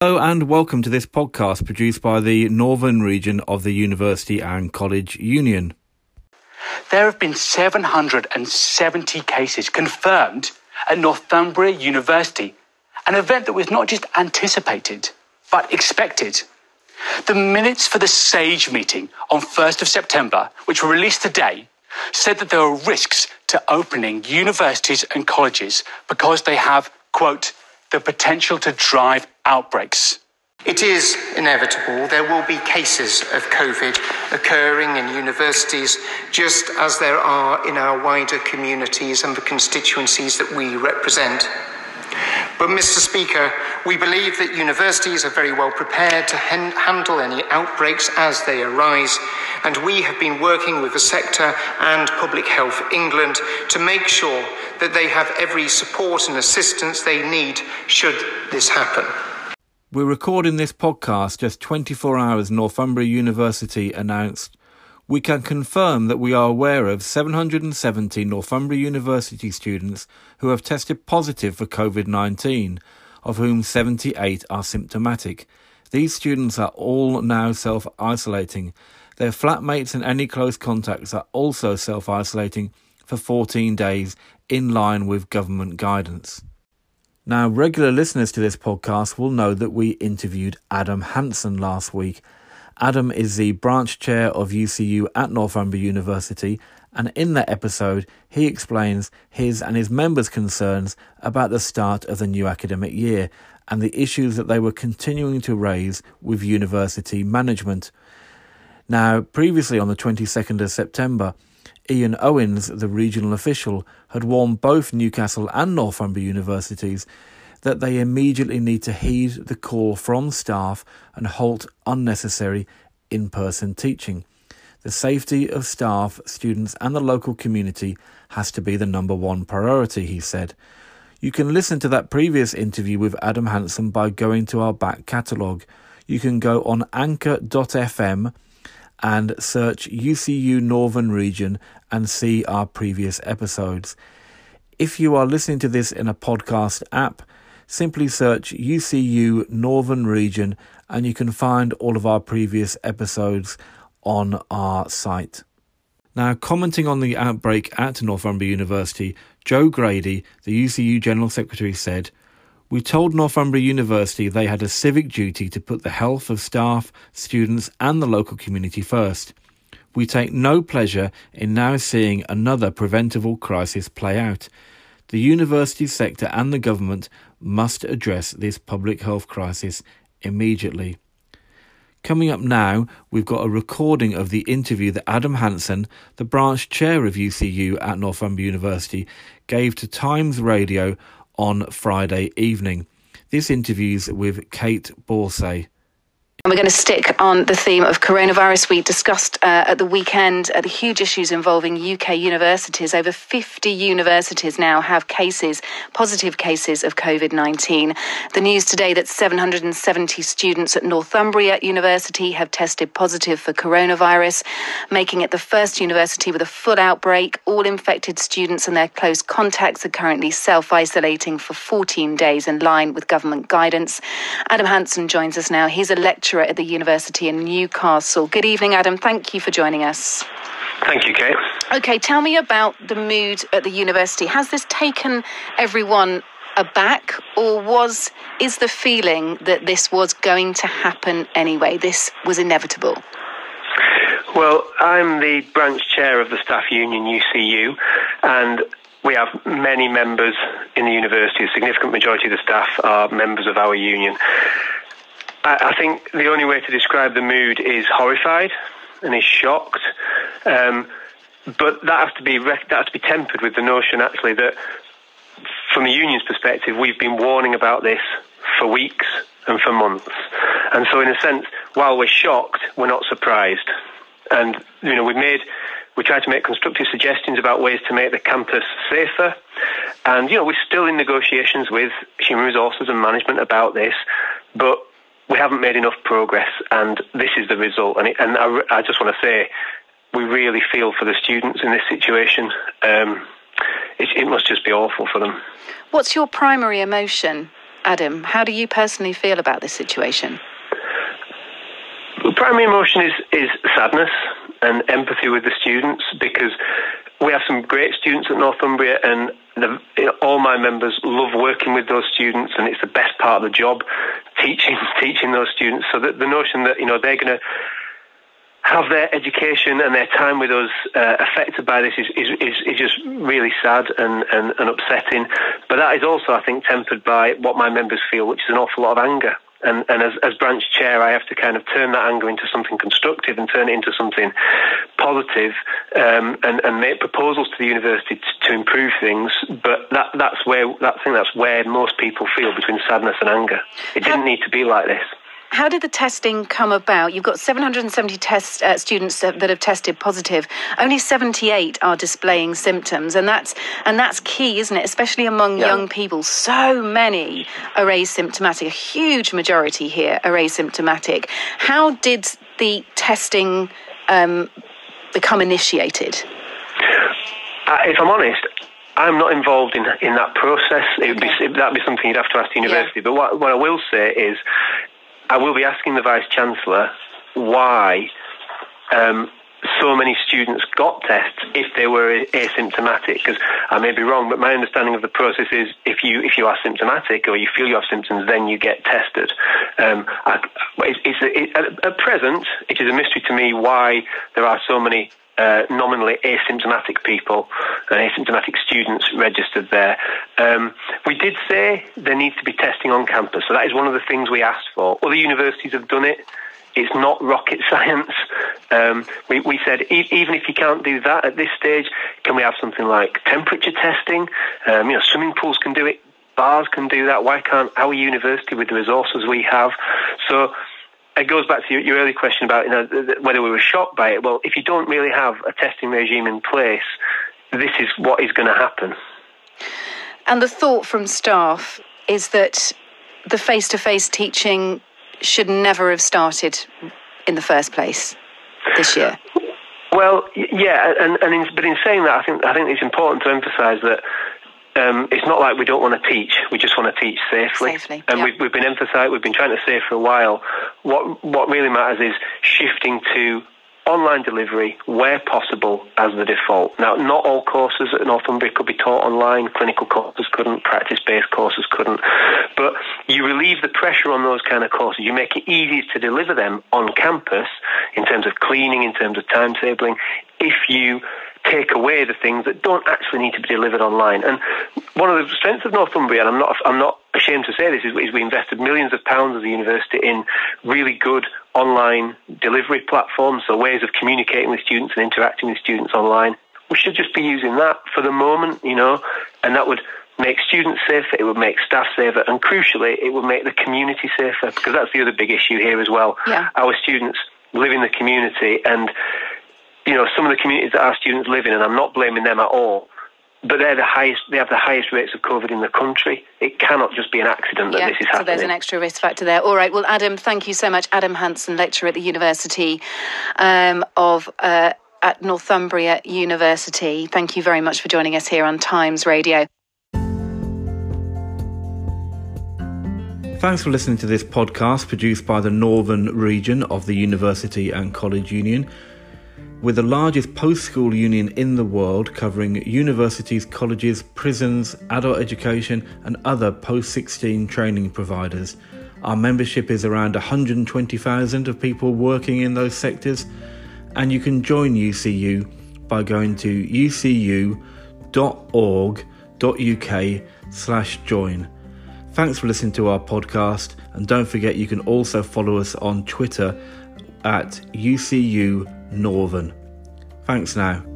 Hello and welcome to this podcast produced by the Northern Region of the University and College Union. There have been 770 cases confirmed at Northumbria University, an event that was not just anticipated, but expected. The minutes for the SAGE meeting on 1st of September, which were released today, said that there are risks to opening universities and colleges because they have, quote, the potential to drive outbreaks. It is inevitable there will be cases of COVID occurring in universities, just as there are in our wider communities and the constituencies that we represent. But, Mr. Speaker, we believe that universities are very well prepared to handle any outbreaks as they arise, and we have been working with the sector and Public Health England to make sure that they have every support and assistance they need should this happen. We're recording this podcast just 24 hours Northumbria University announced, "We can confirm that we are aware of 770 Northumbria University students who have tested positive for COVID-19, of whom 78 are symptomatic. These students are all now self-isolating. Their flatmates and any close contacts are also self-isolating for 14 days in line with government guidance." Now, regular listeners to this podcast will know that we interviewed Adam Hansen last week. Adam is the branch chair of UCU at Northumbria University, and in that episode, he explains his and his members' concerns about the start of the new academic year and the issues that they were continuing to raise with university management. Now, previously on the 22nd of September, Ian Owens, the regional official, had warned both Newcastle and Northumbria universities that they immediately need to heed the call from staff and halt unnecessary in-person teaching. The safety of staff, students and the local community has to be the number one priority, he said. You can listen to that previous interview with Adam Hansen by going to our back catalogue. You can go on anchor.fm and search UCU Northern Region and see our previous episodes. If you are listening to this in a podcast app, simply search UCU Northern Region and you can find all of our previous episodes on our site. Now, commenting on the outbreak at Northumbria University, Joe Grady, the UCU General Secretary, said, "We told Northumbria University they had a civic duty to put the health of staff, students and the local community first. We take no pleasure in now seeing another preventable crisis play out. The university sector and the government must address this public health crisis immediately." Coming up now, we've got a recording of the interview that Adam Hansen, the branch chair of UCU at Northumbria University, gave to Times Radio on Friday evening. This interview's with Kate Borsay. And we're going to stick on the theme of coronavirus. We discussed at the weekend the huge issues involving UK universities. Over 50 universities now have positive cases of COVID-19. The news today that 770 students at Northumbria University have tested positive for coronavirus, making it the first university with a full outbreak. All infected students and their close contacts are currently self-isolating for 14 days in line with government guidance. Adam Hansen joins us now. He's a lecturer at the University in Newcastle. Good evening, Adam. Thank you for joining us. Thank you, Kate. OK, tell me about the mood at the university. Has this taken everyone aback, or is the feeling that this was going to happen anyway? This was inevitable? Well, I'm the branch chair of the staff union UCU, and we have many members in the university. A significant majority of the staff are members of our union. I think the only way to describe the mood is horrified and is shocked, but that has to be tempered with the notion, actually, that from the union's perspective, we've been warning about this for weeks and for months, and so in a sense, while we're shocked, we're not surprised. And we tried to make constructive suggestions about ways to make the campus safer, and we're still in negotiations with human resources and management about this, but we haven't made enough progress, and this is the result. And I just want to say, we really feel for the students in this situation. It must just be awful for them. What's your primary emotion Adam, how do you personally feel about this situation? The primary emotion is sadness and empathy with the students, because we have some great students at Northumbria, and all my members love working with those students, and it's the best part of the job, teaching those students. So that the notion that they're going to have their education and their time with us affected by this is just really sad and upsetting. But that is also, I think, tempered by what my members feel, which is an awful lot of anger. And as branch chair, I have to kind of turn that anger into something constructive and turn it into something positive, and make proposals to the university to improve things. But that's where most people feel, between sadness and anger. It didn't need to be like this. How did the testing come about? You've got 770 students that have tested positive. Only 78 are displaying symptoms, and that's key, isn't it? Especially among young people. So many are asymptomatic. A huge majority here are asymptomatic. How did the testing become initiated? If I'm honest, I'm not involved in that process. That'd be something you'd have to ask the university. But what I will say is, I will be asking the Vice-Chancellor why so many students got tests if they were asymptomatic, because I may be wrong, but my understanding of the process is if you are symptomatic or you feel you have symptoms, then you get tested. At present, it is a mystery to me why there are so many nominally asymptomatic people and asymptomatic students registered there. We did say there needs to be testing on campus, so that is one of the things we asked for. Other universities have done it. It's not rocket science. We said, even if you can't do that at this stage, can we have something like temperature testing? Swimming pools can do it, bars can do that. Why can't our university, with the resources we have? So it goes back to your earlier question about whether we were shocked by it. Well, if you don't really have a testing regime in place, this is what is going to happen. And the thought from staff is that the face-to-face teaching should never have started in the first place this year. Well, yeah, but in saying that, I think it's important to emphasise that it's not like we don't want to teach. We just want to teach safely. And we've been trying to say for a while, what really matters is shifting to online delivery where possible as the default. Now, not all courses at Northumbria could be taught online. Clinical courses couldn't, practice-based courses couldn't. But you relieve the pressure on those kind of courses. You make it easier to deliver them on campus in terms of cleaning, in terms of timetabling, if you take away the things that don't actually need to be delivered online. And one of the strengths of Northumbria, and I'm not ashamed to say this, is we invested millions of pounds as a university in really good online delivery platforms, so ways of communicating with students and interacting with students online. We should just be using that for the moment, and that would make students safer, it would make staff safer, and crucially, it would make the community safer, because that's the other big issue here as well. Yeah. Our students live in the community, and some of the communities that our students live in, and I'm not blaming them at all, but they have the highest rates of COVID in the country. It cannot just be an accident that this is happening. So there's an extra risk factor there. All right. Well, Adam, thank you so much. Adam Hansen, lecturer at the University at Northumbria University. Thank you very much for joining us here on Times Radio. Thanks for listening to this podcast produced by the Northern Region of the University and College Union. We're the largest post-school union in the world, covering universities, colleges, prisons, adult education and other post-16 training providers. Our membership is around 120,000 of people working in those sectors, and you can join UCU by going to ucu.org.uk/join. Thanks for listening to our podcast, and don't forget you can also follow us on Twitter at UCU Northern. Thanks now.